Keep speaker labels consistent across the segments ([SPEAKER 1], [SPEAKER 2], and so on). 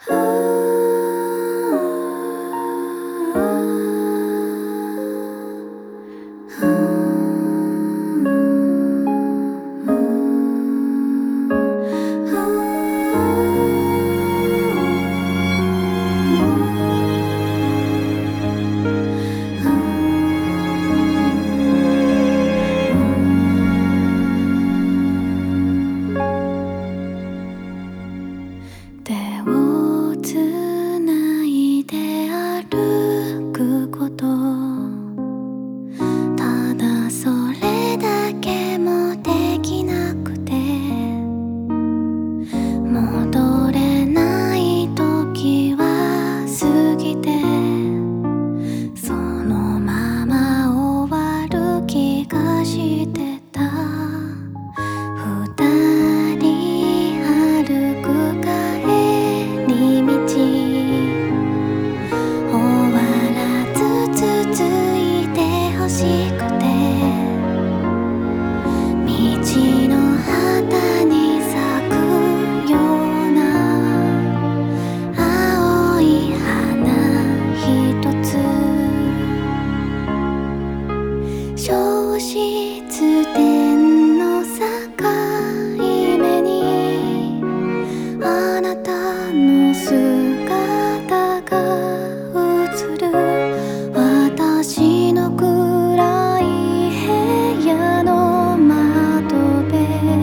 [SPEAKER 1] 手をつないで歩くこと、ただそれだけもできなくて、戻れない時は過ぎて、そのまま終わる気がしてた。二人歩く帰り道、終わらず続いてほしくて、道の旗に咲くような青い花一つ、消失点の境目にあなたの姿が映る。私の暗い部屋の窓辺、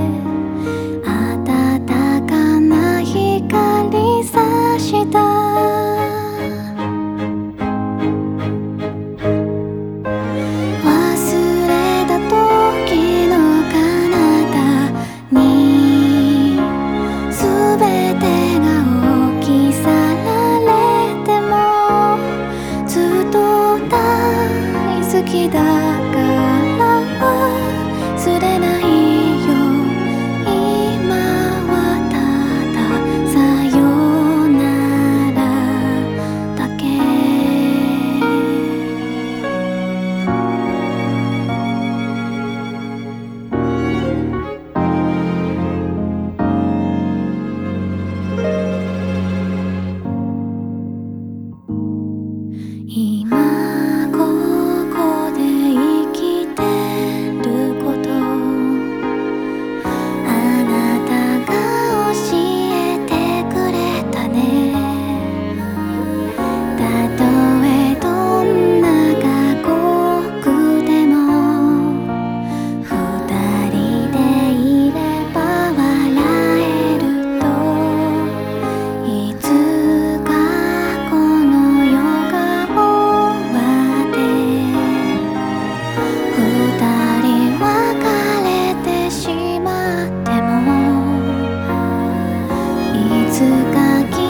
[SPEAKER 1] 暖かな光さした。忘れた時の彼方に、全てが置き去られても、ずっと大好きだから忘れないよ。今はたださよならだけ。今ここで生きてること、あなたが教えてくれたね。たとえどんな過酷でも、二人でいれば笑えると。いつかこの世が終わって、二人別れてしまっても、いつか